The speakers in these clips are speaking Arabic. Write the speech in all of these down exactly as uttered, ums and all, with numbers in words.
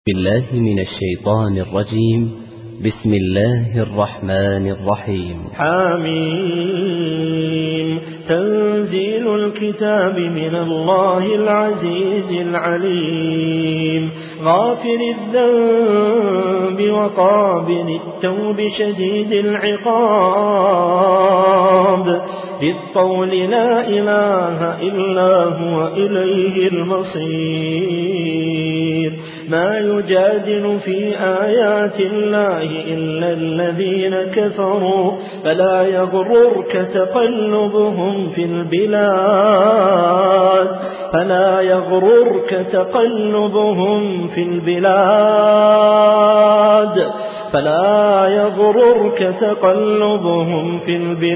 بالله من الشيطان الرجيم. بسم الله الرحمن الرحيم. حميم. تنزيل الكتاب من الله العزيز العليم، غافر الذنب وقابل التوب شديد العقاب، بالقول لا إله إلا هو إليه المصير. ما يجادل في آيات الله إلا الذين كفروا، فلا يغررك تقلبهم في البلاد فلا يغررك تقلبهم في البلاد فلا يغررك تقلبهم في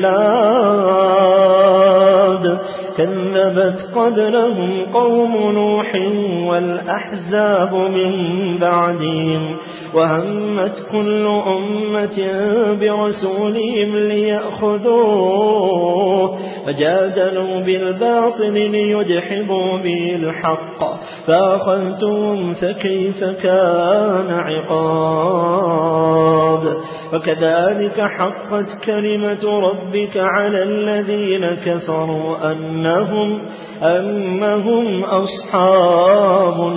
البلاد كذبت قبلهم قوم نوح والأحزاب من بعدهم، وهمت كل أمة برسولهم ليأخذوه، فجادلوا بالباطل ليدحضوا به الحق، فأخذتهم فكيف كان عقاب. وكذلك حقت كلمة ربك على الذين كفروا أنهم أنهم أصحاب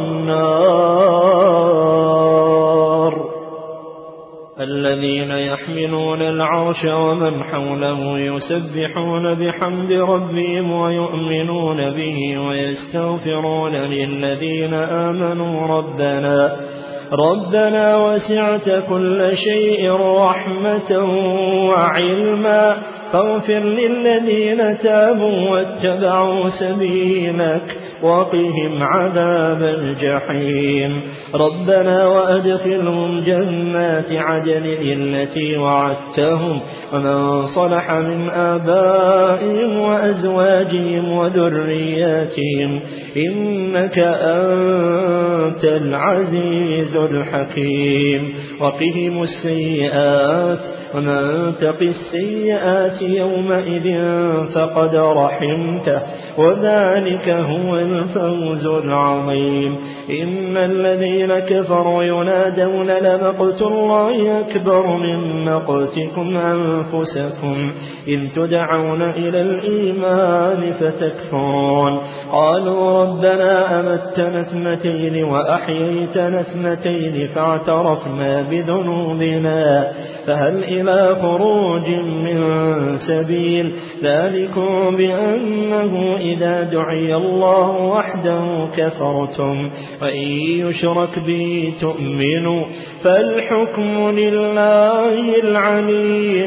النار. الذين يحملون العرش ومن حوله يسبحون بحمد ربهم ويؤمنون به ويستغفرون للذين آمنوا ربنا ربنا وسعت كل شيء رحمة وعلما، فاغفر للذين تابوا واتبعوا سبيلك وقهم عذاب الجحيم. ربنا وأدخلهم جنات عدن التي وعدتهم ومن صلح من آبائهم وأزواجهم وذرياتهم إنك أنت العزيز الحكيم. وقهم السيئات ومن تق السيئات يومئذ فقد رحمته وذلك هو الفوز العظيم. إن الذين كفروا ينادون لمقت الله أكبر من مقتكم أنفسكم إذ تدعون إلى الإيمان فتكفرون. قالوا ربنا أمتنا اثنتين وأحييتنا اثنتين فاعترفنا بذنوبنا فهل إلى خروج من سبيل. ذلكم بأنه إذا دعي الله وحده كفرتم وإن يشرك به تؤمنوا فالحكم لله العلي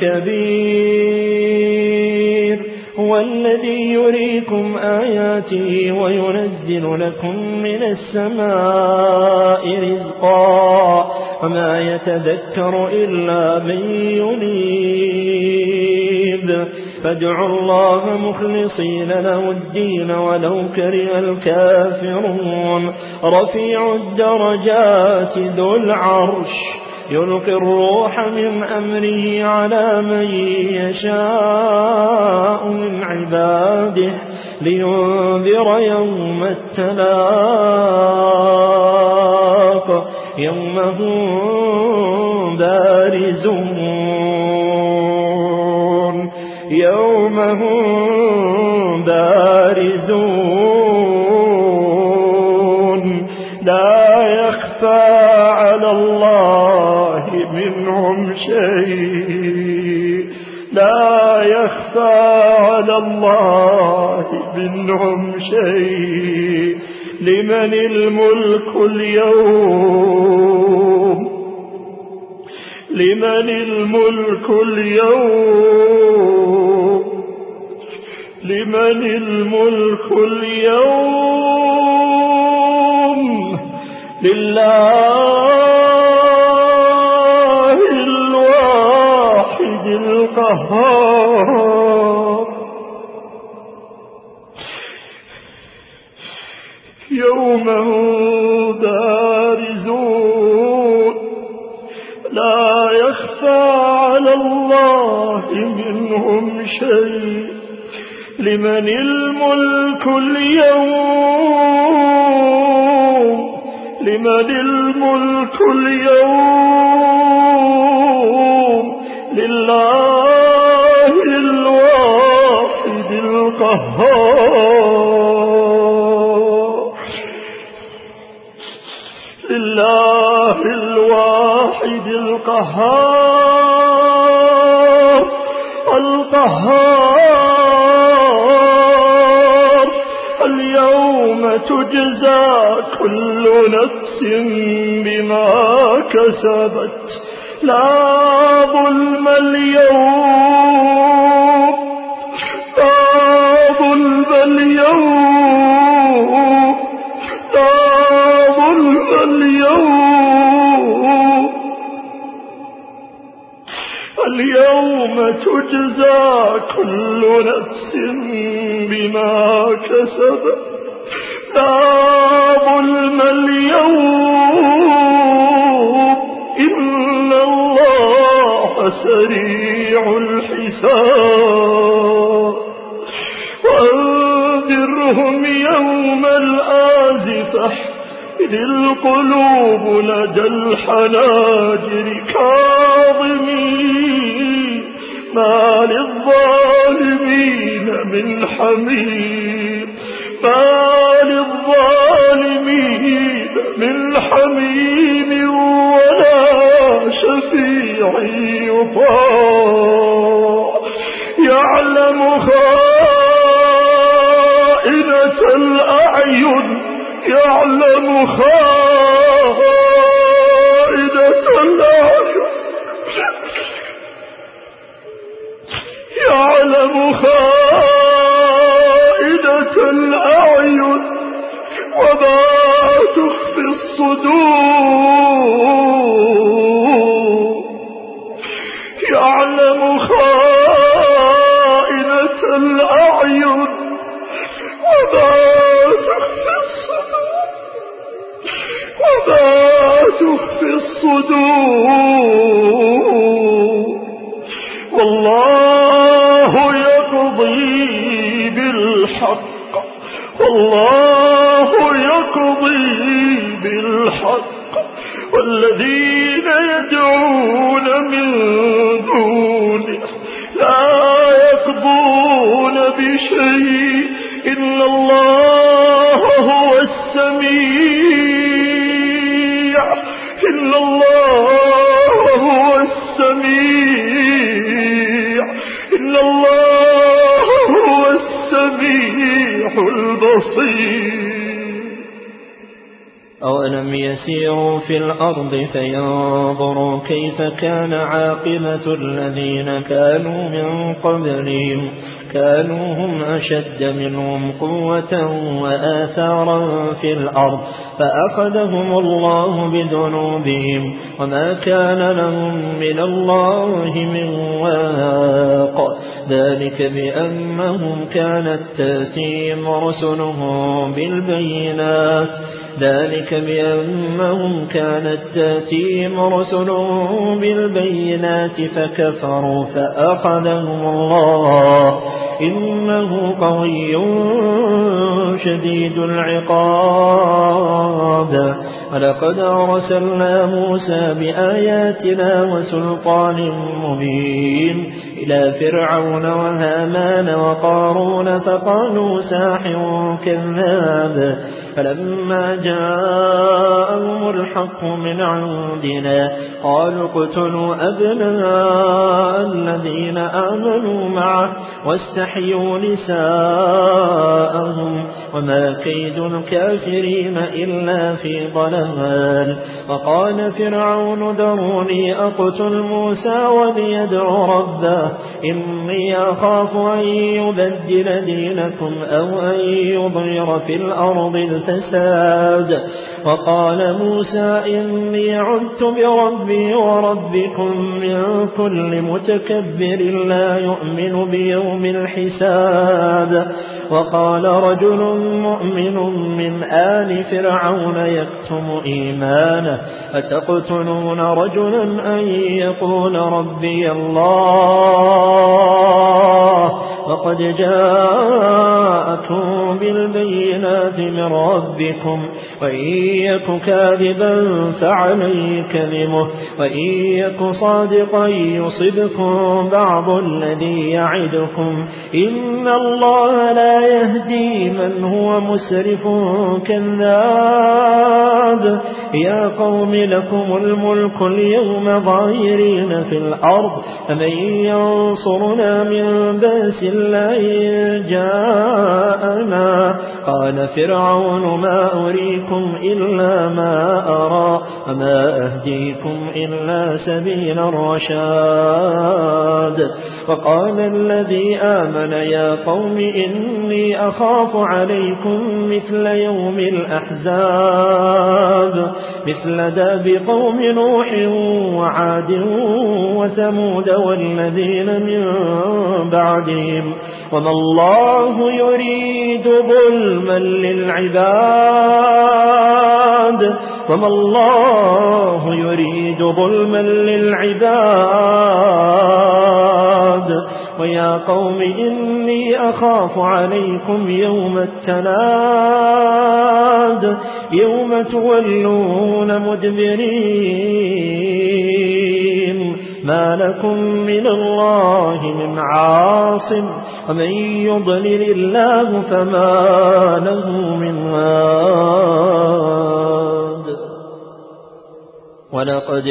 الكبير. هو الذي يريكم آياته وينزل لكم من السماء رزقا وما يتذكر إلا من ينيب. فادعوا الله مخلصين له الدين ولو كره الكافرون. رفيع الدرجات ذو العرش يلقي الروح من أمره على من يشاء من عباده لينذر يوم التلاق يوم هم بارزون يوم هم بارزون لا يخفى على الله منهم شيء لا يخفى على الله منهم شيء. لمن الملك اليوم لمن الملك اليوم لمن الملك اليوم لله الواحد القهار. يوم هم بارزون لا يخفى على الله منهم شيء. لمن الملك اليوم لمن الملك اليوم لله الواحد القهار لله الواحد القهار القهار اليوم تجزى كل نفس بما كسبت لا ظلم اليوم لا ظلم اليوم لا ظلم اليوم اليوم تجزى كل نفس بما كسبت لا ظلم اليوم إن الله سريع الحساب وأنذرهم يوم الآزفة إذ القلوب لدى الحناجر كاظمين ما للظالمين من حميم ما للظالمين من حميم ولا شفيع يطاع يعلم خائنة الأعين يعلم خائنة الأعين يعلم خائنة الأعين وما تخفي الصدور يعلم خائنة الأعين وما تخفي الصدور وما تخفي الصدور والله يقضي بالحق والله يقضي بالحق والذين يدعون من دونه لا يقضون بشيء إن الله هو السميع إن الله هو السميع إن الله هو السميع البصير أولم يسيروا في الأرض فينظروا كيف كان عاقبة الذين كانوا من قبلهم كانوا هم أشد منهم قوة وآثارا في الأرض فأخذهم الله بذنوبهم وما كان لهم من الله من واق ذلك بأنهم كانت تأتيهم رسلهم بالبينات ذلك بأنهم كانت تأتيهم رسلهم بالبينات فكفروا فأخذهم الله إنه قوي شديد العقاب ولقد أرسلنا موسى بآياتنا وسلطان مبين إلى فرعون وهامان وقارون فقالوا ساحر كذاب فلما جاءهم الحق من عندنا قالوا اقتلوا أبناء الذين آمنوا معه واستحيوا نساءهم وما كيد الكافرين إلا في ضلال وقال فرعون ذروني أقتل موسى وليدع ربه إني أخاف أن يبدل دينكم أو أن يظهر في الأرض الفساد وقال موسى إني عدت بربي وربكم من كل متكبر لا يؤمن بيوم الحساب وقال رجل مؤمن من آل فرعون يكتم إيمانه أتقتلون رجلا أن يقول ربي الله الله وقد جاءكم بالبينات من ربكم وإن يك كاذبا فعليه كذبه وإن يك صادقا يصبكم بعض الذي يعدكم إن الله لا يهدي من هو مسرف كذاب يا قوم لكم الملك اليوم ظاهرين في الأرض فمن ينصرنا من بأس الله إن جاءنا قال فرعون ما أريكم إلا ما أرى وما أهديكم إلا سبيل الرشاد وقال الذي آمن يا قوم إني أخاف عليكم مثل يوم الأحزاب مثل داب قوم نوح وعاد وثمود والذين من بعدهم وما الله يريد ظلما للعباد وما الله يريد ظلما للعباد ويا قوم إني أخاف عليكم يوم التناد يوم تولون مدبرين ما لكم من الله من عاصم ومن يضلل الله فما له من هاد ولقد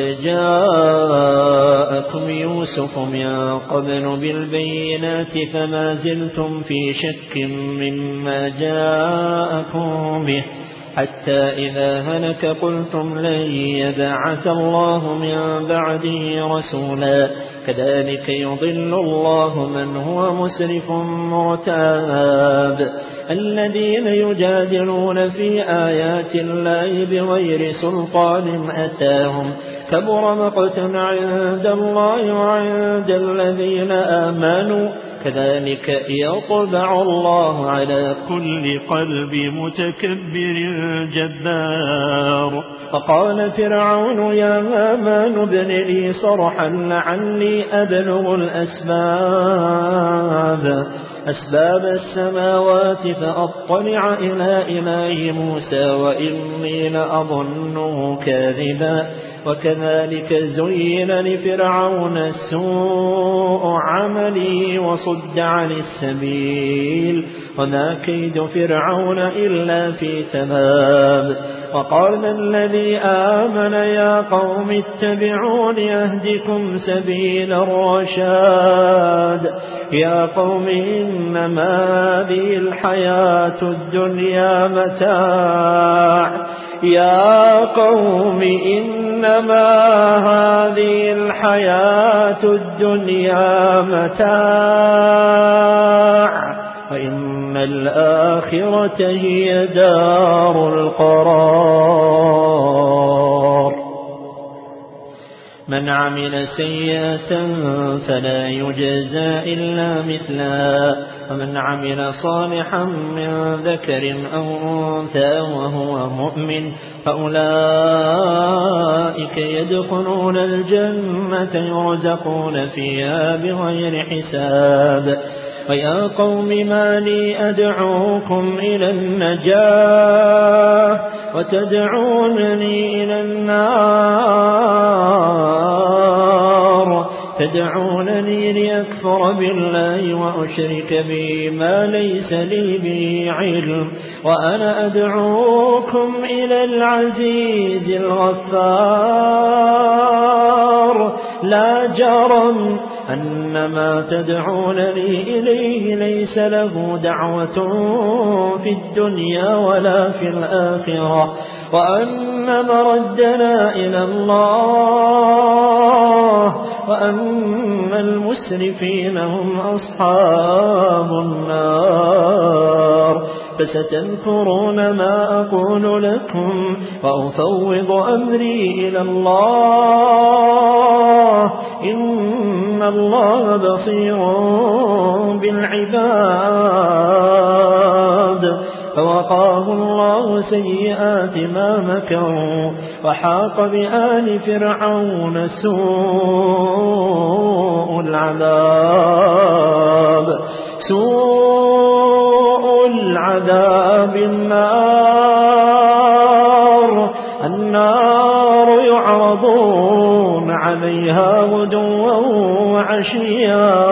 جاءكم يوسف من قبل بالبينات فما زلتم في شك مما جاءكم به حتى إذا هلك قلتم لن يبعث الله من بعده رسولا كذلك يضل الله من هو مسرف مرتاب الذين يجادلون في آيات الله بغير سلطان أتاهم كبر مقتا عند الله وعند الذين آمنوا كذلك يطبع الله على كل قلب متكبر جبار فقال فرعون يا هامان ابن لي صرحا لعلي أبلغ الأسباب أسباب السماوات فأطلع إلى إله موسى وإني لأظنه كاذبا وكذلك زين لفرعون سوء عملي وصد عن السبيل وما كيد فرعون إلا في تباب وقال الذي آمن يا قوم اتبعون أهدكم سبيل الرشاد يا قوم إنما هذه الحياة الدنيا متاع يا قوم إنما هذه الحياة الدنيا متاع وإن الآخرة هي دار القرار من عمل سيئة فلا يجزى إلا مثلها ومن عمل صالحا من ذكر أو أنثى وهو مؤمن فأولئك يدخلون الجنة يرزقون فيها بغير حساب ويا قوم ما لي أدعوكم إلى النجاة وتدعونني إلى النار تدعونني لأكفر بالله وأشرك به ما ليس لي به علم وأنا أدعوكم إلى العزيز الغفار لا جرم أن ما تدعونني إليه ليس له دعوة في الدنيا ولا في الآخرة وأن مردنا إلى الله وأن المسرفين هم أصحاب النار فستذكرون ما أقول لكم وأفوض أمري إلى الله إن الله بصير بالعباد فوقاه الله سيئات ما مكروا وحاق بآل فرعون سوء العذاب سوء العذاب النار النار يعرضون عليها غدوا وعشيا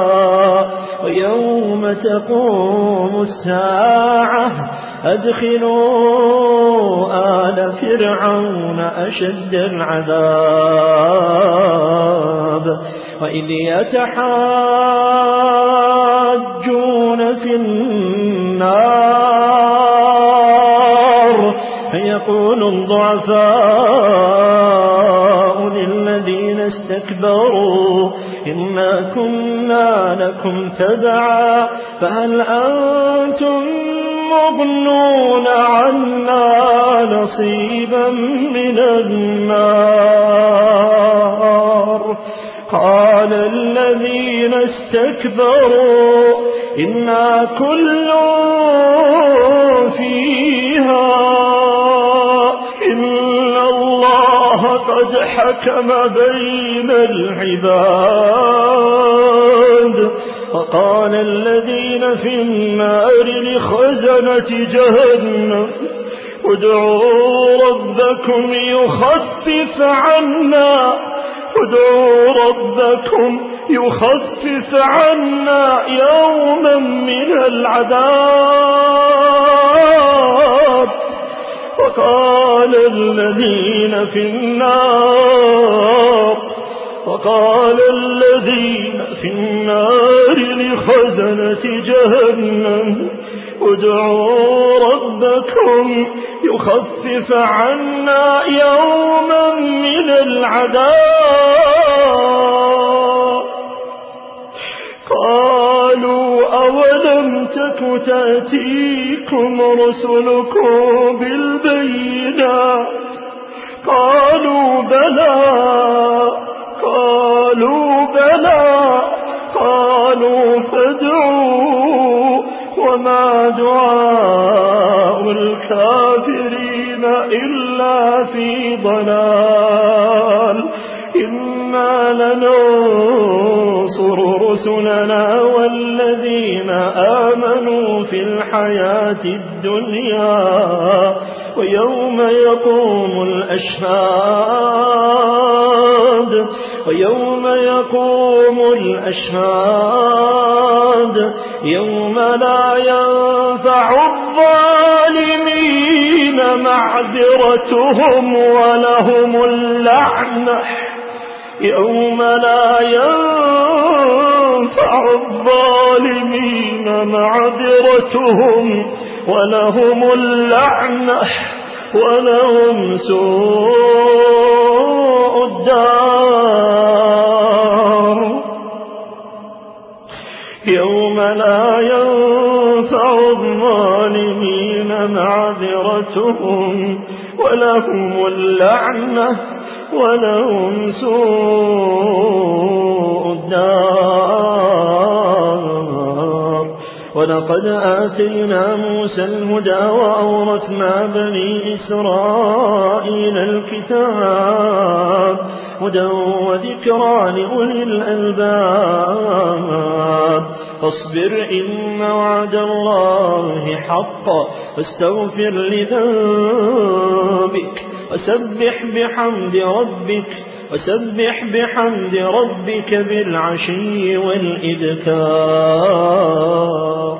ويوم تقوم الساعة أدخلوا آل فرعون أشد العذاب وإذ يتحاجون في النار فيقول الضعفاء للذين استكبروا إنا كنا لكم تبعا فهل أنتم مغنون عنا نصيبا من النار قال الذين استكبروا إنا كل فيها إن الله قد حكم بين العباد وقال الذين في النار لخزنة جهنم ادعوا ربكم يخفف عنا ادعوا ربكم يخفف عنا يوما من العذاب وقال الذين في النار وقال الذين في النار لخزنة جهنم ادعوا ربكم يخفف عنا يوما من العذاب قالوا أولم تك تأتيكم رسلكم بالبينات قالوا بلى قالوا بلى قالوا فادعوا وما دعاء الكافرين إلا في ضلال إنا لننصر رسلنا والذين آمنوا في الحياة الدنيا ويوم يقوم الأشهاد ويوم يقوم الأشهاد يوم لا ينفع الظالمين معذرتهم ولهم اللعنة يوم لا ينفع الظالمين معذرتهم ولهم اللعنة ولهم سوء الدار يوم لا ينفع الظالمين معذرتهم ولهم اللعنة ولهم سوء الدار ولقد آتينا موسى الهدى وأورثنا بني إسرائيل الكتاب هدى وذكرى لأولي الألباب فاصبر إن وعد الله حق واستغفر لذنبك وسبح بحمد ربك وسبح بحمد ربك بالعشي والإذكار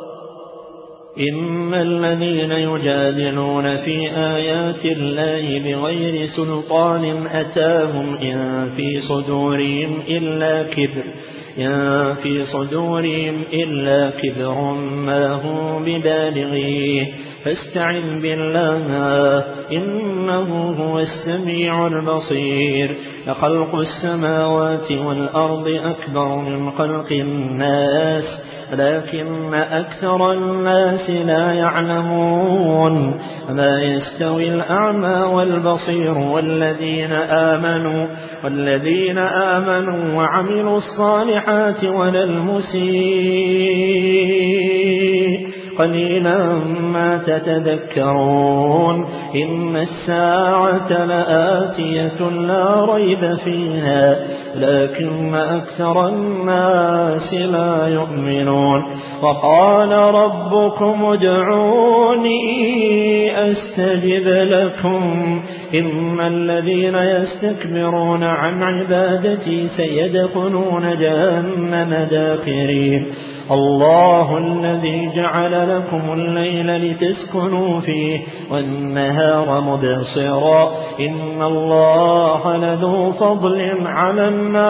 إن الذين يجادلون في آيات الله بغير سلطان أتاهم إن في صدورهم إلا كبر إن في صدورهم إلا كبر ما هم ببالغيه فاستعن بالله إنه هو السميع البصير لخلق السماوات والأرض أكبر من خلق الناس لكن أكثر الناس لا يعلمون ما يستوي الأعمى والبصير والذين آمنوا والذين آمنوا وعملوا الصالحات ولا المسيء قليلا ما تتذكرون إن الساعة لآتية لا ريب فيها لكن أكثر الناس لا يؤمنون وقال ربكم ادعوني أستجب لكم إن الذين يستكبرون عن عبادتي سيدخلون جهنم داخرين الله الذي جعل لكم الليل لتسكنوا فيه والنهار مبصرا إن الله لذو فضل على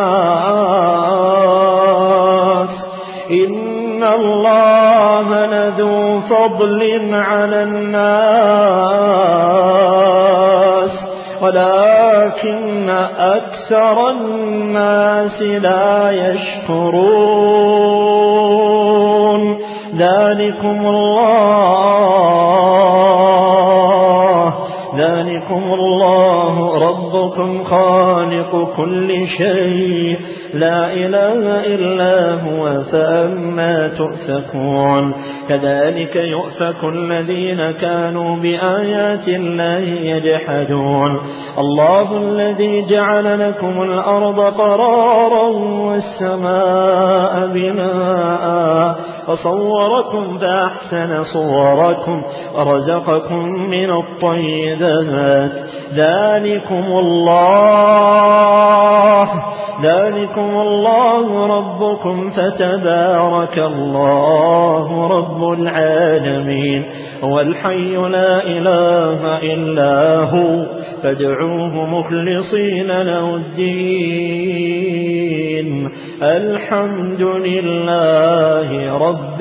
الناس إن الله لذو فضل على الناس ولكن أكثر الناس لا يشكرون ذلكم الله ذلكم الله ربكم خالق كل شيء لا إله إلا هو فأما تؤفكون كذلك يؤفك الذين كانوا بآيات الله يجحدون الله الذي جعل لكم الأرض قرارا والسماء بناء وصوركم فأحسن صوركم ورزقكم من الطيبات ذلكم الله ذلكم الله ربكم فتبارك الله رب العالمين هو الحي لا إله إلا هو فادعوه مخلصين له الدين الحمد لله رب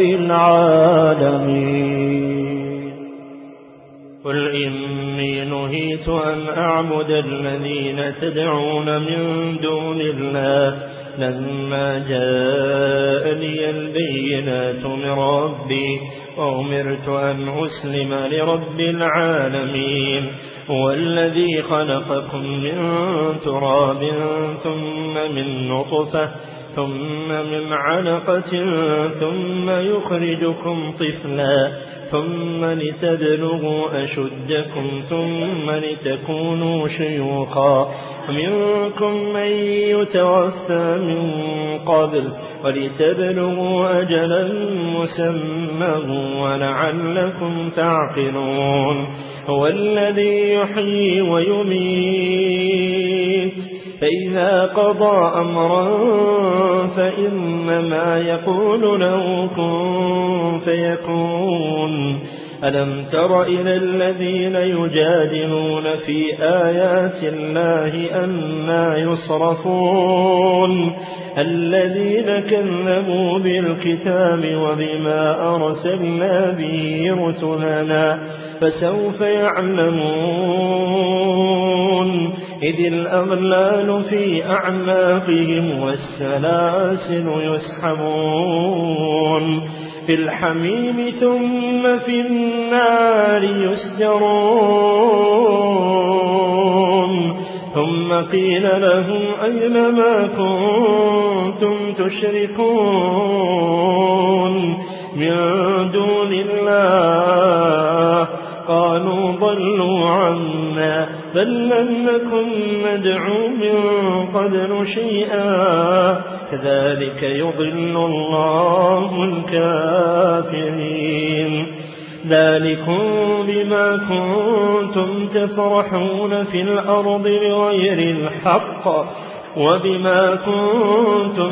العالمين قل إني نهيت أن أعبد الذين تدعون من دون الله لما جاءني البينات من ربي وأمرت أن أسلم لرب العالمين هو الذي خلقكم من تراب ثم من نطفة ثم من علقة ثم يخرجكم طفلا ثم لتبلغوا أشدكم ثم لتكونوا شيوخا منكم من يتوفى من قبل ولتبلغوا أجلا مسمى ولعلكم تعقلون هو الذي يحيي ويميت فإذا قضى أمرا فإنما يقول له كن فيكون ألم تر إلى الذين يجادلون في آيات الله أنى يصرفون الذين كذبوا بالكتاب وبما أرسلنا به رسلنا فسوف يعلمون إذ الأغلال في أعناقهم والسلاسل يسحبون في الحميم ثم في النار يسجرون ثم قيل لهم أين ما كنتم تشركون من دون الله قالوا ضلوا عنا بل لم نكن ندعو من قبل شيئا كذلك يضل الله الكافرين ذلكم بما كنتم تفرحون في الأرض بغير الحق وبما كنتم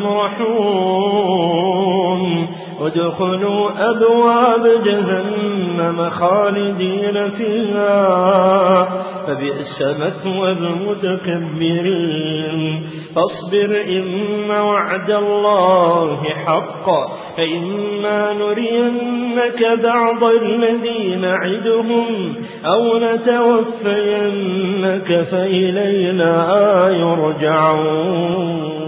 تمرحون ادخلوا أبواب جهنم خالدين فيها فبئس مثوى المتكبرين فاصبر إن وعد الله حق فإما نرينك بعض الذي نعدهم أو نتوفينك فإلينا يرجعون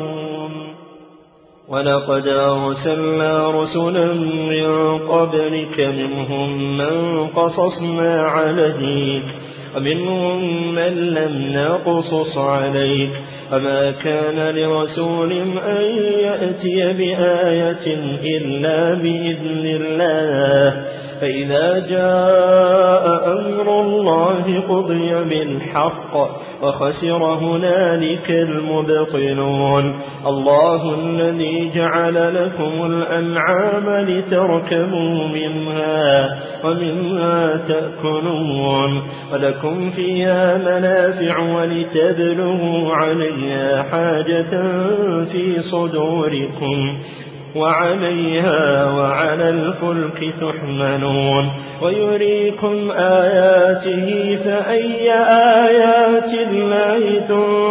ولقد أرسلنا رسلا من قبلك منهم من قصصنا عليك ومنهم من لم نقصص عليك وما كان لرسول أن يأتي بآية إلا بإذن الله فإذا جاء أمر الله قضي بالحق وخسر هنالك المبطلون الله الذي جعل لكم الأنعام لتركبوا منها ومنها تأكلون ولكم فيها منافع ولتبلغوا عليها حاجة في صدوركم وعليها وعلى الفلك تحملون ويريكم آياته فأي آيات الله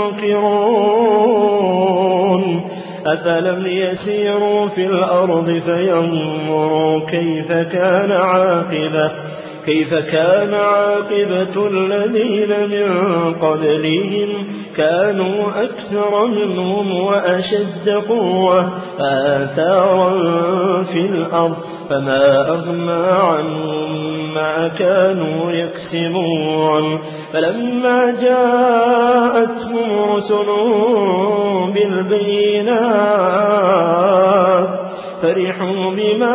تنكرون أفلم يسيروا في الأرض فينظروا كيف كان عاقبة كيف كان عاقبة الذين من قبلهم كانوا أكثر منهم وأشد قوة آثارا في الأرض فما أغنى عنهم ما كانوا يكسبون فلما جاءتهم رسلهم بالبينات فرحوا بما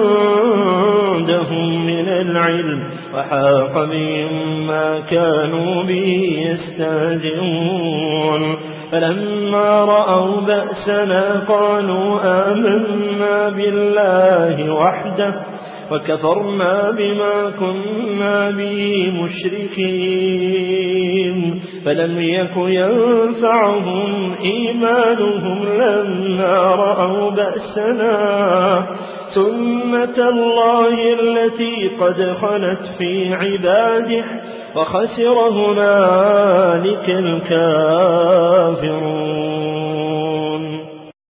عندهم من العلم وحاق بهم ما كانوا به يستهزئون فلما رأوا بأسنا قالوا آمنا بالله وحده وكفرنا بما كنا به مشركين فلم يك ينفعهم إيمانهم لما رأوا بأسنا سنة الله التي قد خلت في عباده وخسر هنالك الكافرون